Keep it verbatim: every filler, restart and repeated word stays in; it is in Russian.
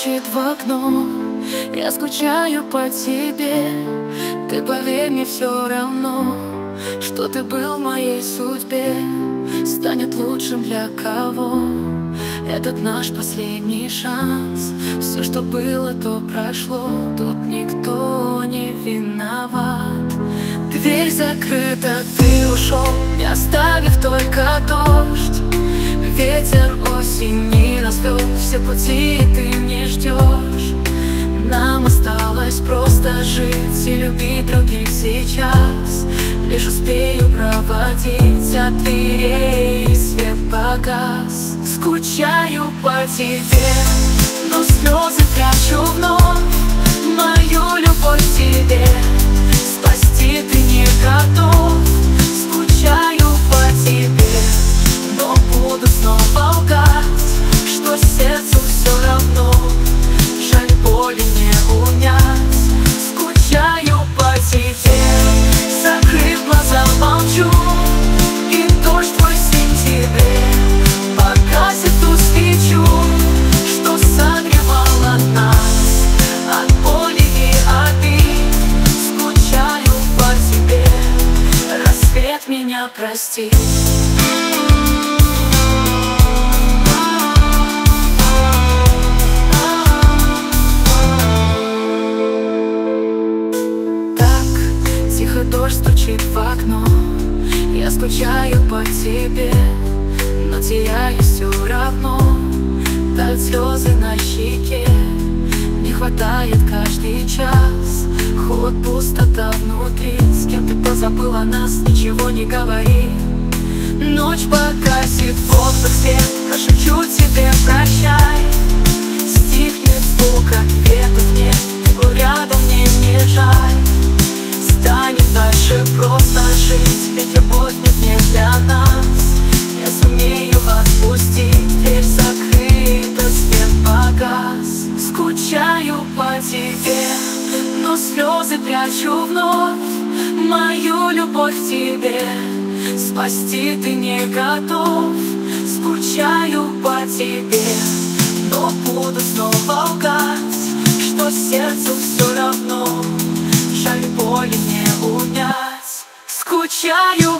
стучит в окно. Я скучаю по тебе. Ты поверь, мне все равно, что ты был в моей судьбе. Станет лучшим для кого этот наш последний шанс. Все, что было, то прошло. Тут никто не виноват. Дверь закрыта, ты ушел, не оставив только дождь. Ветер осени развел все пути, и ты не ждешь. Нам осталось просто жить и любить других сейчас. Лишь успею проводить от дверей, и свет погас. Скучаю по тебе, но слезы прячу вновь. Мою любовь к тебе спасти ты не готов. Скучаю по тебе, но буду снова лгать, что сердцу все равно. Жаль, боли не унять. Скучаю по тебе, закрыв глаза, молчу. И дождь твой в сентябре погасит ту свечу, что согревала нас от боли и обид. Скучаю по тебе, рассвет меня прости. Дождь стучит в окно. Я скучаю по тебе, но теряю все равно. Тают слезы на щеке, не хватает каждый час. Холод, пустота внутри. С кем ты позабыла нас, ничего не говори. Ночь погасит воздух, свет. Прошепчу тебе прощай. Стихнет звук, ответов нет. Ты был рядом, мне не жаль. Станем дальше просто жить, ведь любовь нет не для нас. Я сумею отпустить, дверь закрыта, свет погас. Скучаю по тебе, но слезы прячу вновь. Мою любовь к тебе спасти ты не готов. Скучаю по тебе, но буду снова лгать, что сердцу все равно. Жаль, боли не унять. Скучаю